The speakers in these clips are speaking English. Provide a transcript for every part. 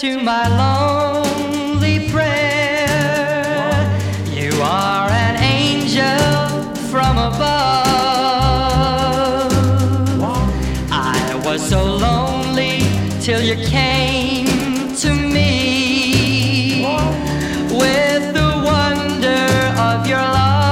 to my lonely prayer. You are an angel from above. I was so lonely till you came to me with the wonder of your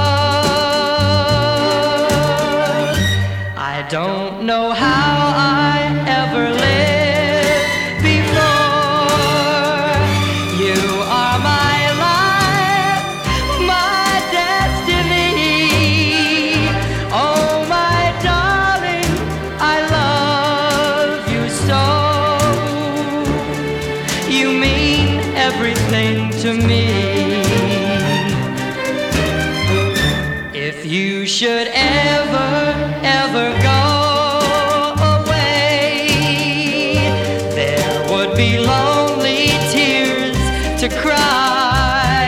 love. I don't know how I ever lived before. You are my life, my destiny. Oh, my darling, I love you so. You mean everything to me. If you should ever go away, there would be lonely tears to cry.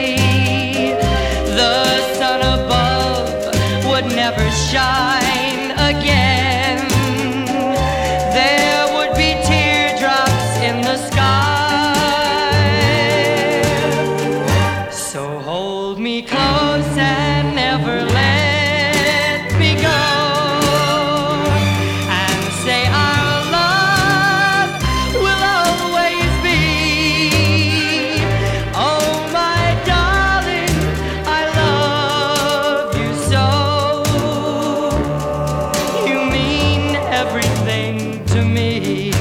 The sun above would never shine again. There would be teardrops in the sky. So hold me close and never let me go, and say our love will always be. Oh, my darling, I love you so. You mean everything to me.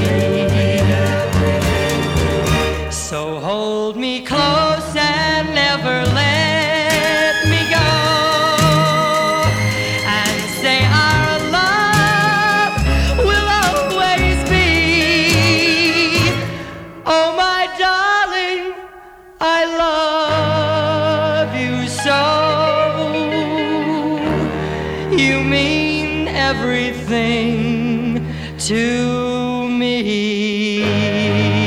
So hold me close and never let me go, and say our love will always be. Oh, my darling, I love you so. You mean everything to me.